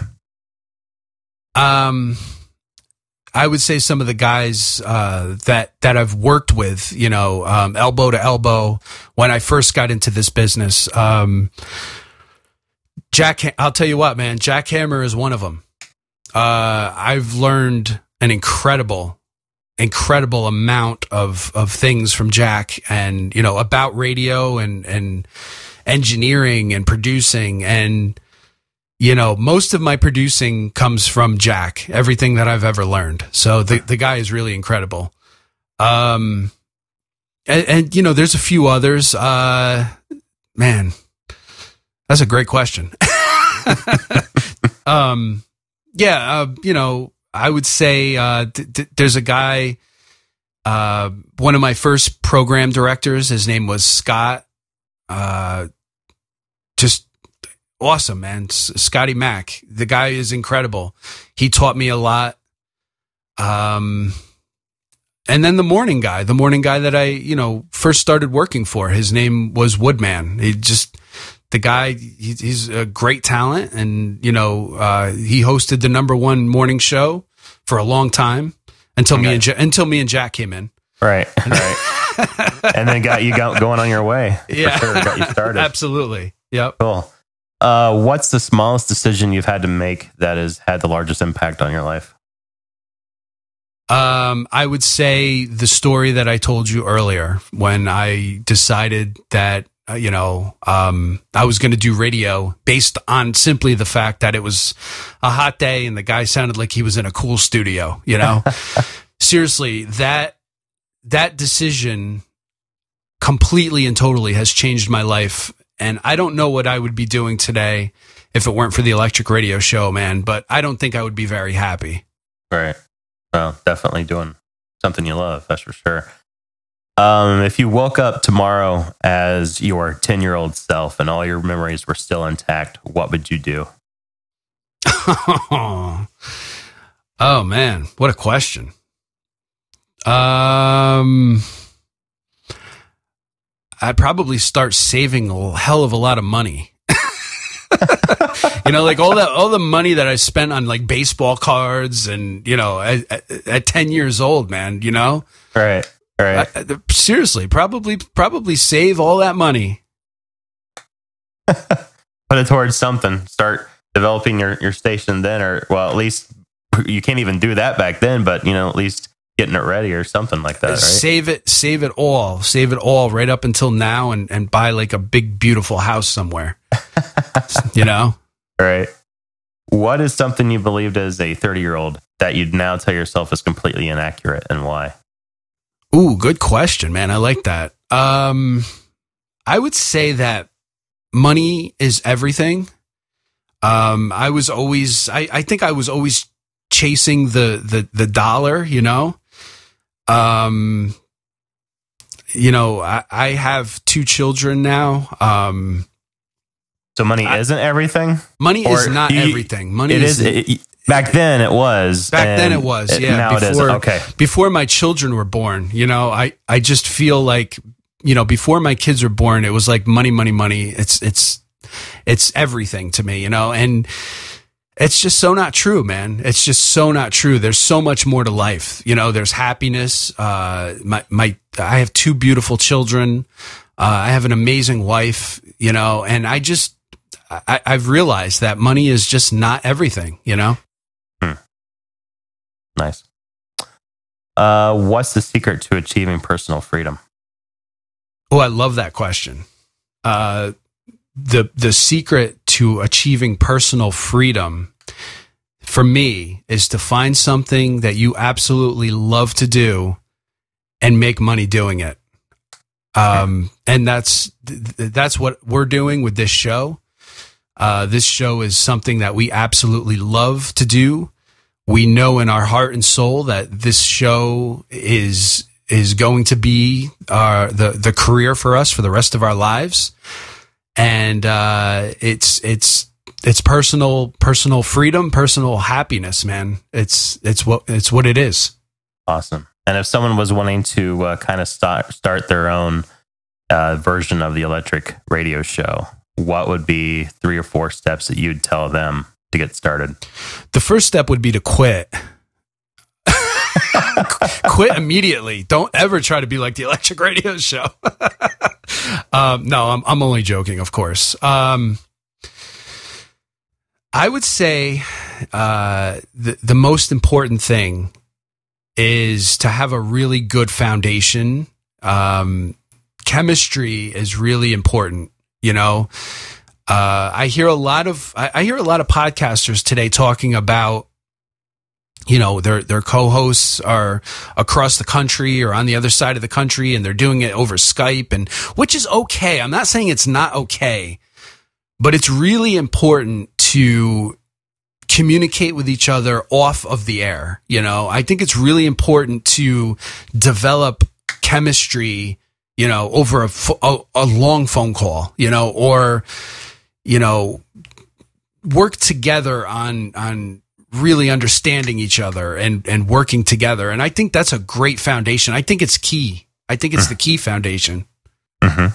Um, I would say some of the guys uh, that that I've worked with, you know, um, elbow to elbow when I first got into this business. Um, Jack, I'll tell you what, man, Jack Hammer is one of them. Uh, I've learned an incredible, incredible amount of of things from Jack, and you know, about radio and and engineering and producing, and you know, most of my producing comes from Jack. Everything that I've ever learned. So the the guy is really incredible. Um, and, and you know, there's a few others. Uh, man, that's a great question. um, yeah, uh, you know. I would say uh, th- th- there's a guy, uh, one of my first program directors, his name was Scott. Uh, just awesome, man. S- Scotty Mack. The guy is incredible. He taught me a lot. Um, and then the morning guy, the morning guy that I, you know, first started working for, his name was Woodman. He just... The guy, he, he's a great talent, and you know, uh, he hosted the number one morning show for a long time until okay. me and ja- until me and Jack came in. Right, right, and then got you got going on your way. Yeah, for sure. Got you started. Absolutely. Yep. Cool. Uh, what's the smallest decision you've had to make that has had the largest impact on your life? Um, I would say the story that I told you earlier when I decided that. Uh, you know, um, I was going to do radio based on simply the fact that it was a hot day and the guy sounded like he was in a cool studio, you know. Seriously, that that decision completely and totally has changed my life, and I don't know what I would be doing today if it weren't for the Electric Radio Show, man, but I don't think I would be very happy. Right. Well, definitely doing something you love, that's for sure. Um, if you woke up tomorrow as your ten-year-old self and all your memories were still intact, what would you do? Oh, man, what a question. Um, I'd probably start saving a hell of a lot of money. You know, like all that, all the money that I spent on like baseball cards and, you know, at, at, at ten years old, man, you know? Right. Right. I, I, seriously, probably, probably save all that money. Put it towards something. Start developing your, your station then, or well, at least you can't even do that back then, but you know, at least getting it ready or something like that. Right? Save it, save it all, save it all right up until now, and, and buy like a big, beautiful house somewhere. You know? Right. What is something you believed as a thirty year old that you'd now tell yourself is completely inaccurate, and why? Ooh, good question, man. I like that. Um, I would say that money is everything. Um, I was always, I, I think I was always chasing the, the, the dollar, you know? Um, you know, I, I have two children now. Um, so money I, isn't everything? Money or is not you, everything. Money it is, is it, Back then it was. Back then it was, yeah. Now before, it isn't. Okay. Before my children were born, you know, I, I just feel like, you know, before my kids were born, it was like money, money, money. It's, it's, it's everything to me, you know, and it's just so not true, man. It's just so not true. There's so much more to life. You know, there's happiness. Uh, my, my, I have two beautiful children. Uh, I have an amazing wife, you know, and I just, I, I've realized that money is just not everything, you know? Hmm. Nice. Uh, what's the secret to achieving personal freedom? Oh, I love that question. Uh, the the secret to achieving personal freedom for me is to find something that you absolutely love to do and make money doing it. Um, and that's that's what we're doing with this show. Uh, this show is something that we absolutely love to do. we know in our heart and soul that this show is is going to be uh, the the career for us for the rest of our lives, and uh, it's it's it's personal personal freedom, personal happiness, man. It's it's what it's what it is. Awesome. And if someone was wanting to uh, kind of start start their own uh, version of the Electric Radio Show, what would be three or four steps that you'd tell them to get started? The first step would be to quit. Quit immediately. Don't ever try to be like the Electric Radio Show. um, no, I'm I'm only joking, of course. Um, I would say uh, the the most important thing is to have a really good foundation. Um, chemistry is really important. You know, uh, I hear a lot of I, I hear a lot of podcasters today talking about, you know, their their co-hosts are across the country or on the other side of the country, and they're doing it over Skype, and which is okay. I'm not saying it's not okay, but it's really important to communicate with each other off of the air. You know, I think it's really important to develop chemistry, you know, over a, a, a long phone call, you know, or, you know, work together on, on really understanding each other and, and working together. And I think that's a great foundation. I think it's key. I think it's the key foundation. Mm-hmm.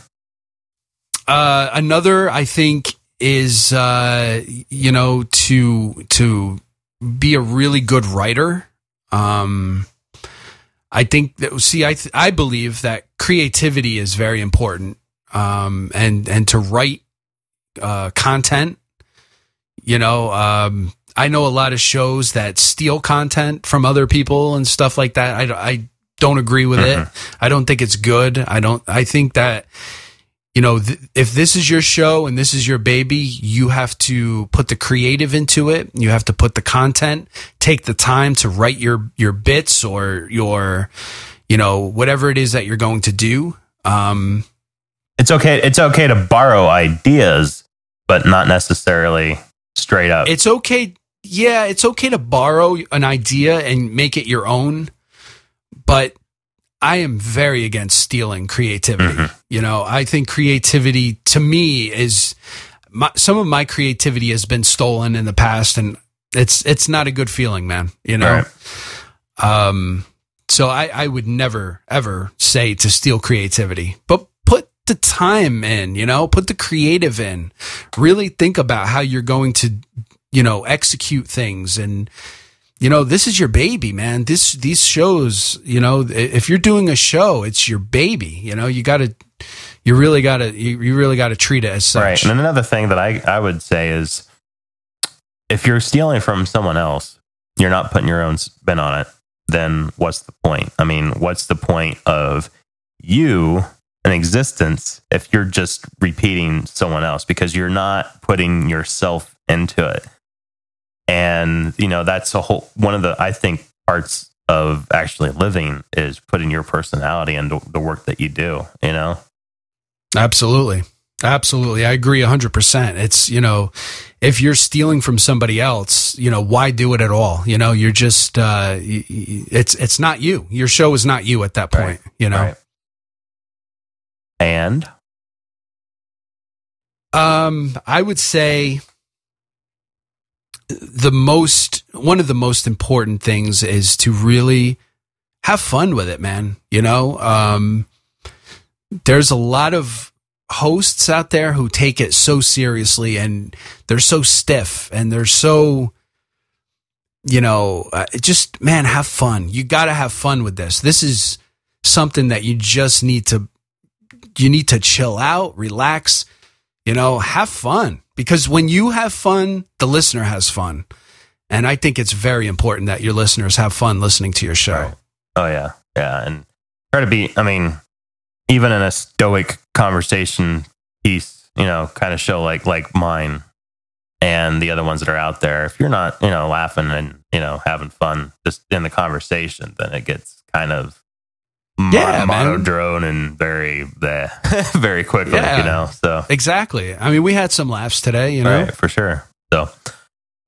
Uh, another, I think, is, uh, you know, to, to be a really good writer. Um, I think that, see, I, th- I believe that creativity is very important. Um, and, and to write, uh, content, you know, um, I know a lot of shows that steal content from other people and stuff like that. I, I don't agree with mm-hmm. it. I don't think it's good. I don't, I think that, you know, th- if this is your show and this is your baby, you have to put the creative into it. You have to put the content, take the time to write your, your bits or your, you know, whatever it is that you're going to do. Um, it's okay. It's okay to borrow ideas, but not necessarily straight up. It's okay. Yeah. It's okay to borrow an idea and make it your own, but I am very against stealing creativity. Mm-hmm. You know, I think creativity to me is my, some of my creativity has been stolen in the past, and it's, it's not a good feeling, man. You know? Right. Um, so I, I would never, ever say to steal creativity, but put the time in, you know, put the creative in, really think about how you're going to, you know, execute things. And, you know, this is your baby, man. This, these shows, you know, if you're doing a show, it's your baby. You know, you got to, you really got to, you, you really got to treat it as such. Right. And another thing that I, I would say is if you're stealing from someone else, you're not putting your own spin on it, then what's the point? I mean, what's the point of you in existence if you're just repeating someone else, because you're not putting yourself into it? And, you know, that's a whole, one of the, I think, parts of actually living is putting your personality into the work that you do, you know? Absolutely. Absolutely. I agree a hundred percent. It's, you know, if you're stealing from somebody else, you know, why do it at all? You know, you're just, uh, it's, it's not you. Your show is not you at that point, right. you know? Right. And? Um, I would say the most, one of the most important things is to really have fun with it, man. You know, um, there's a lot of hosts out there who take it so seriously, and they're so stiff, and they're so, you know, uh, just, man, have fun. You got to have fun with this. This is something that you just need to, you need to chill out, relax, you know, have fun. Because when you have fun, the listener has fun. And I think it's very important that your listeners have fun listening to your show. Right. Oh, yeah. Yeah. And try to be, I mean, even in a stoic conversation piece, you know, kind of show like like mine and the other ones that are out there, if you're not, you know, laughing and, you know, having fun just in the conversation, then it gets kind of yeah, monodrone and very, bleh, very quickly, yeah, you know. So exactly. I mean, we had some laughs today, you know, right, for sure. So,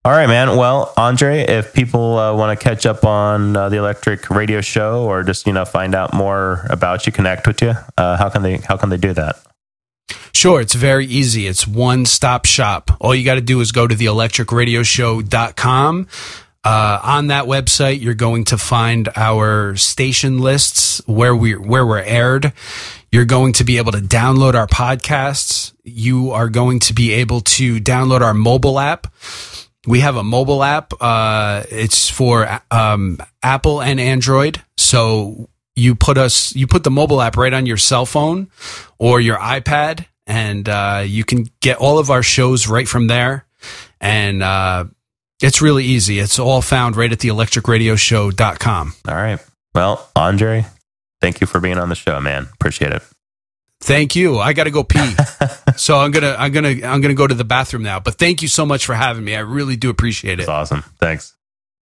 All right, man. Well, Andre, if people uh, want to catch up on uh, the Electric Radio Show, or just you know find out more about you, connect with you, uh, how can they how can they do that? Sure, it's very easy. It's one stop shop. All you got to do is go to the electric radio show dot com. Uh, on that website, you're going to find our station lists where we where we're aired. You're going to be able to download our podcasts. You are going to be able to download our mobile app. We have a mobile app. Uh, it's for um, Apple and Android. So you put us, you put the mobile app right on your cell phone or your iPad, and uh, you can get all of our shows right from there. And uh, it's really easy. It's all found right at the electric radio show dot com. All right. Well, Andre, thank you for being on the show, man. Appreciate it. Thank you. I got to go pee. So I'm going to I'm going to I'm going to go to the bathroom now. But thank you so much for having me. I really do appreciate it. That's awesome. Thanks.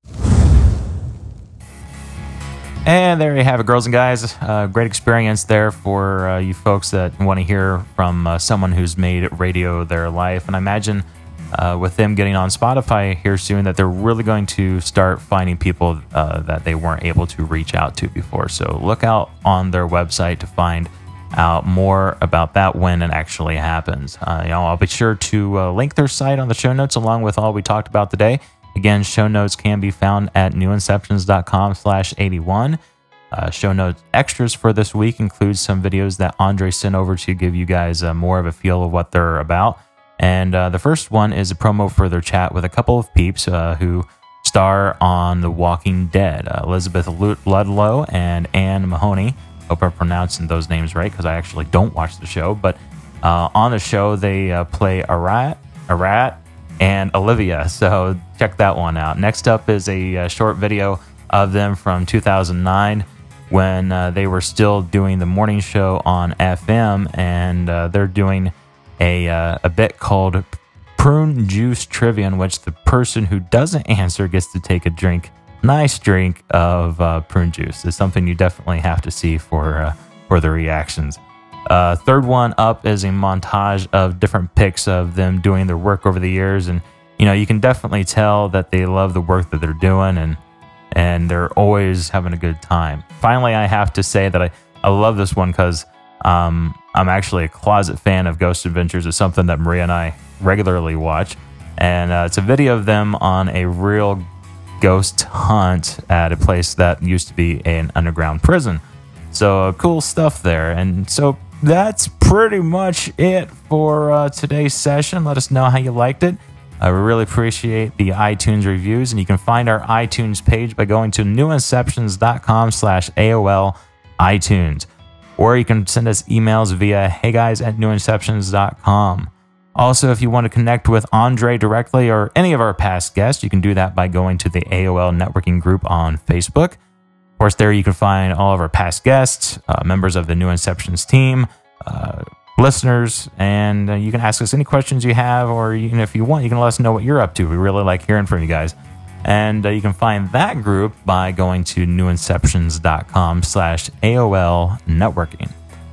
And there you have it, girls and guys. Uh, great experience there for uh, you folks that want to hear from uh, someone who's made radio their life. And I imagine uh, with them getting on Spotify here soon that they're really going to start finding people uh, that they weren't able to reach out to before. So look out on their website to find out more about that when it actually happens. Uh, you know, I'll be sure to uh, link their site on the show notes along with all we talked about today. Again, show notes can be found at new inceptions dot com slash eighty-one. Uh, show notes extras for this week include some videos that Andre sent over to give you guys uh, more of a feel of what they're about. And uh, the first one is a promo for their chat with a couple of peeps uh, who star on The Walking Dead, uh, Elizabeth Ludlow and Anne Mahoney. Hope I'm pronouncing those names right because I actually don't watch the show. But uh, on the show, they uh, play Arat, Arat, and Olivia. So check that one out. Next up is a, a short video of them from two thousand nine when uh, they were still doing the morning show on F M, and uh, they're doing a uh, a bit called Prune Juice Trivia, in which the person who doesn't answer gets to take a drink. Nice drink of uh, prune juice. It's something you definitely have to see for uh, for the reactions. Uh, third one up is a montage of different pics of them doing their work over the years, and you know you can definitely tell that they love the work that they're doing, and and they're always having a good time. Finally, I have to say that I, I love this one because um, I'm actually a closet fan of Ghost Adventures. It's something that Maria and I regularly watch, and uh, it's a video of them on a real ghost hunt at a place that used to be an underground prison. So uh, cool stuff there. And so that's pretty much it for uh, today's session. Let us know how you liked it. I really appreciate the iTunes reviews, and you can find our iTunes page by going to new inceptions dot com slash A O L iTunes. Or you can send us emails via heyguys at new inceptions dot com. Also, if you want to connect with Andre directly or any of our past guests, you can do that by going to the A O L networking group on Facebook. Of course, there you can find all of our past guests, uh, members of the New Inceptions team, uh, listeners, and uh, you can ask us any questions you have, or even if you want, you can let us know what you're up to. We really like hearing from you guys. And uh, you can find that group by going to new inceptions dot com slash A O L networking.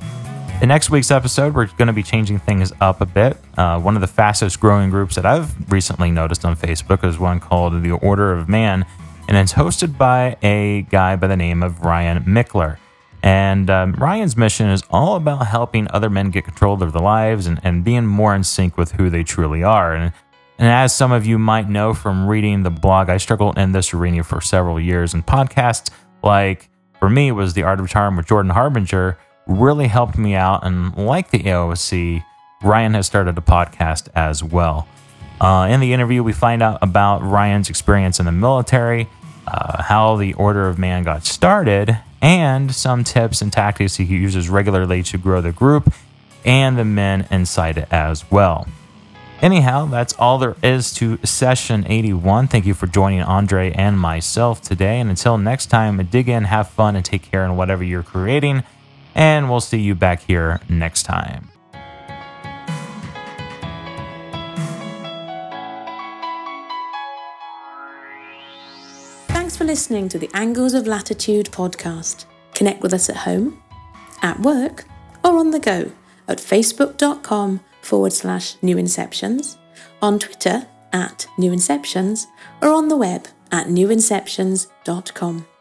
In next week's episode, we're going to be changing things up a bit. Uh, one of the fastest growing groups that I've recently noticed on Facebook is one called The Order of Man, and it's hosted by a guy by the name of Ryan Mickler. And um, Ryan's mission is all about helping other men get control of their lives and, and being more in sync with who they truly are. And, and as some of you might know from reading the blog, I struggled in this arena for several years, and podcasts like, for me, was The Art of Charm with Jordan Harbinger really helped me out. And like the A O C, Ryan has started a podcast as well. Uh, in the interview, we find out about Ryan's experience in the military, uh, how the Order of Man got started, and some tips and tactics he uses regularly to grow the group and the men inside it as well. Anyhow, that's all there is to session eighty-one. Thank you for joining Andre and myself today. And until next time, dig in, have fun, and take care in whatever you're creating. And we'll see you back here next time. Thanks for listening to the Angles of Latitude podcast. Connect with us at home, at work, or on the go at facebook.com forward slash new inceptions, on Twitter at New Inceptions or on the web at new inceptions dot com.